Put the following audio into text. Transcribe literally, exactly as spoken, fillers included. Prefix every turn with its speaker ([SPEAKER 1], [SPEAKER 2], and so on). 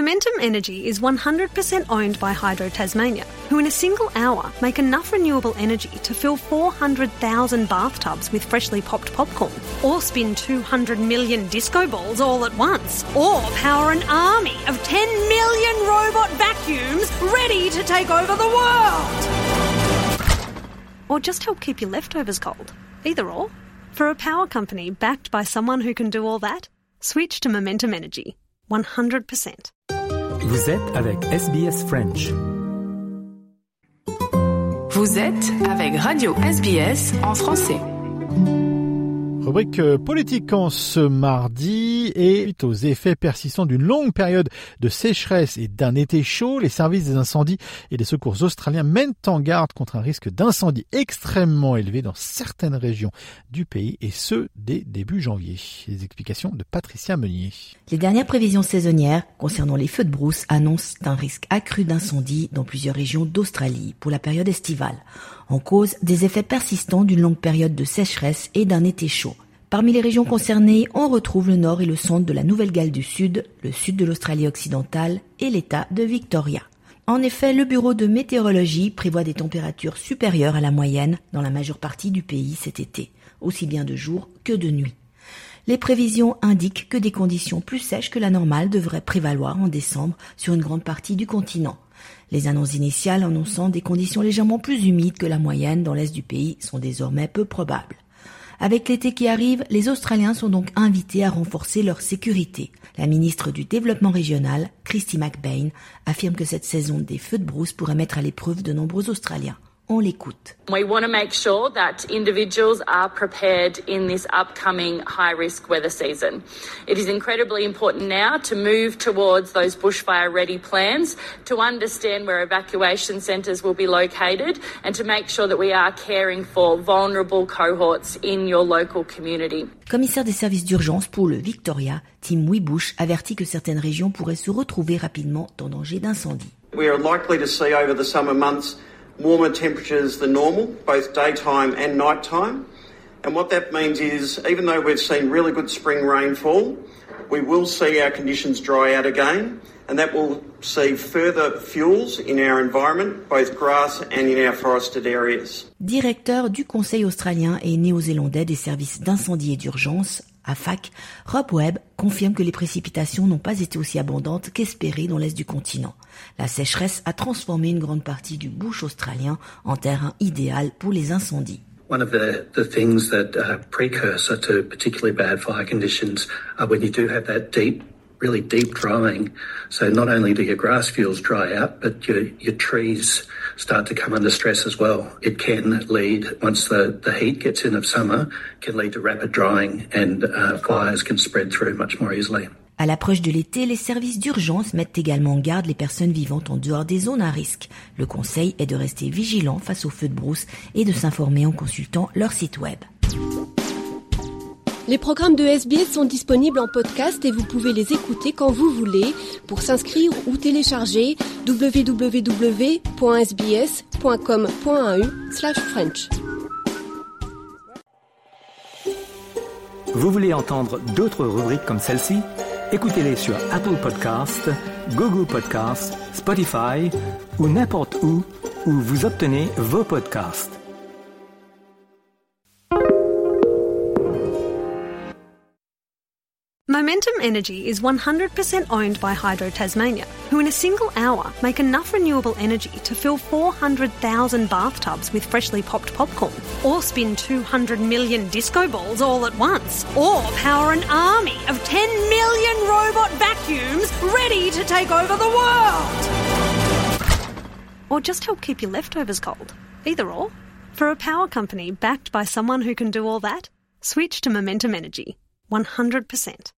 [SPEAKER 1] Momentum Energy is one hundred percent owned by Hydro Tasmania, who in a single hour make enough renewable energy to fill four hundred thousand bathtubs with freshly popped popcorn, or spin two hundred million disco balls all at once, or power an army of ten million robot vacuums ready to take over the world. Or just help keep your leftovers cold. Either or. For a power company backed by someone who can do all that, switch to Momentum Energy. one hundred percent.
[SPEAKER 2] Vous êtes avec S B S French.
[SPEAKER 3] Vous êtes avec Radio S B S en français.
[SPEAKER 4] Rubrique politique en ce mardi, et suite aux effets persistants d'une longue période de sécheresse et d'un été chaud, les services des incendies et des secours australiens mènent en garde contre un risque d'incendie extrêmement élevé dans certaines régions du pays, et ce dès début janvier. Les explications de Patricia Meunier.
[SPEAKER 5] Les dernières prévisions saisonnières concernant les feux de brousse annoncent un risque accru d'incendie dans plusieurs régions d'Australie pour la période estivale, en cause des effets persistants d'une longue période de sécheresse et d'un été chaud. Parmi les régions concernées, on retrouve le nord et le centre de la Nouvelle-Galles du Sud, le sud de l'Australie occidentale et l'État de Victoria. En effet, le Bureau de météorologie prévoit des températures supérieures à la moyenne dans la majeure partie du pays cet été, aussi bien de jour que de nuit. Les prévisions indiquent que des conditions plus sèches que la normale devraient prévaloir en décembre sur une grande partie du continent. Les annonces initiales annonçant des conditions légèrement plus humides que la moyenne dans l'est du pays sont désormais peu probables. Avec l'été qui arrive, les Australiens sont donc invités à renforcer leur sécurité. La ministre du Développement régional, Kristy McBain, affirme que cette saison des feux de brousse pourrait mettre à l'épreuve de nombreux Australiens. On l'écoute.
[SPEAKER 6] We want to make sure that individuals are prepared in this upcoming high-risk weather season. It is incredibly important now to move towards those bushfire-ready plans, to understand where evacuation centres will be located, and to make sure that we are caring for vulnerable cohorts in your local community.
[SPEAKER 5] Commissaire des services d'urgence pour le Victoria, Tim Wibush avertit que certaines régions pourraient se retrouver rapidement en danger d'incendie.
[SPEAKER 7] We are likely to see over the summer months warmer temperatures than normal, both daytime and nighttime. And what that means is, even though we've seen really good spring rainfall, we will see our conditions dry out again, and that will see further fuels in our environment, both grass and in our forested areas.
[SPEAKER 5] Directeur du Conseil australien et néo-zélandais des services d'incendie et d'urgence, A F A C, Rob Webb confirme que les précipitations n'ont pas été aussi abondantes qu'espérées dans l'est du continent. La sécheresse a transformé une grande partie du bush australien en terrain idéal pour les incendies.
[SPEAKER 8] One of the, the things that are precursor to particularly bad fire conditions are when you do have that deep, really deep drying. So not only do your grass fuels dry out, but your, your trees start to come under stress as well. It can lead, once the, the heat gets in of summer, can lead to rapid drying, and uh, fires can spread through much more easily.
[SPEAKER 5] À l'approche de l'été, les services d'urgence mettent également en garde les personnes vivant en dehors des zones à risque. Le conseil est de rester vigilant face aux feux de brousse et de s'informer en consultant leur site web.
[SPEAKER 9] Les programmes de S B S sont disponibles en podcast et vous pouvez les écouter quand vous voulez. Pour s'inscrire ou télécharger, w w w point s b s point com point a u slash french.
[SPEAKER 2] Vous voulez entendre d'autres rubriques comme celle-ci? Écoutez-les sur Apple Podcasts, Google Podcasts, Spotify ou n'importe où où vous obtenez vos podcasts.
[SPEAKER 1] Momentum Energy is one hundred percent owned by Hydro Tasmania, who in a single hour make enough renewable energy to fill four hundred thousand bathtubs with freshly popped popcorn, or spin two hundred million disco balls all at once, or power an army of ten million robot vacuums ready to take over the world. Or just help keep your leftovers cold. Either or. For a power company backed by someone who can do all that, switch to Momentum Energy. one hundred percent.